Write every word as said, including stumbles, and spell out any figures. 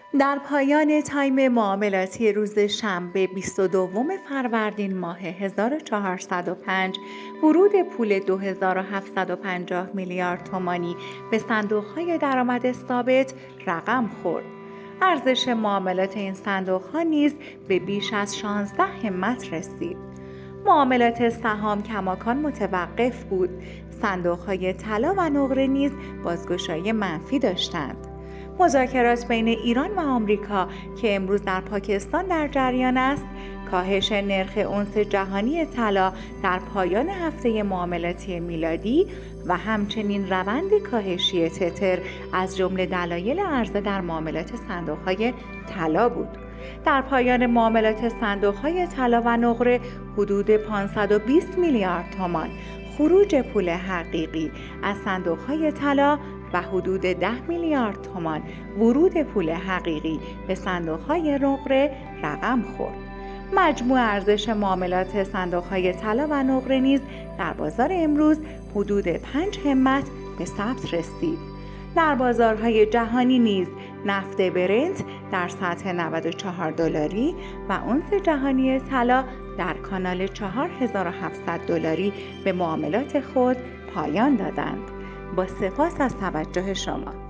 در پایان تایم معاملاتی روز شنبه بیست و دوم فروردین ماه هزار و چهارصد و پنج ورود پول دو هزار و هفتصد و پنجاه میلیارد تومانی به صندوق‌های درآمد ثابت رقم خورد. ارزش معاملات این صندوق‌ها نیز به بیش از شانزده همت رسید. معاملات سهام کماکان متوقف بود. صندوق‌های طلا و نقره نیز بازگشایی منفی داشتند. مذاکرات بین ایران و آمریکا که امروز در پاکستان در جریان است، کاهش نرخ اونس جهانی طلا در پایان هفته معاملاتی میلادی و همچنین روند کاهشی تتر از جمله دلایل عرضه در معاملات صندوق‌های طلا بود. در پایان معاملات صندوق‌های طلا و نقره حدود پانصد و بیست میلیارد تومان خروج پول حقیقی از صندوق‌های طلا و حدود ده میلیارد تومان ورود پول حقیقی به صندوق‌های نقره رقم خورد. مجموع ارزش معاملات صندوق‌های طلا و نقره نیز در بازار امروز حدود پنج همت به ثبت رسید. در بازارهای جهانی نیز نفت برنت در سطح نود و چهار دلاری و اونس جهانی طلا در کانال چهار هزار و هفتصد دلاری به معاملات خود پایان دادند. با سپاس از توجه شما.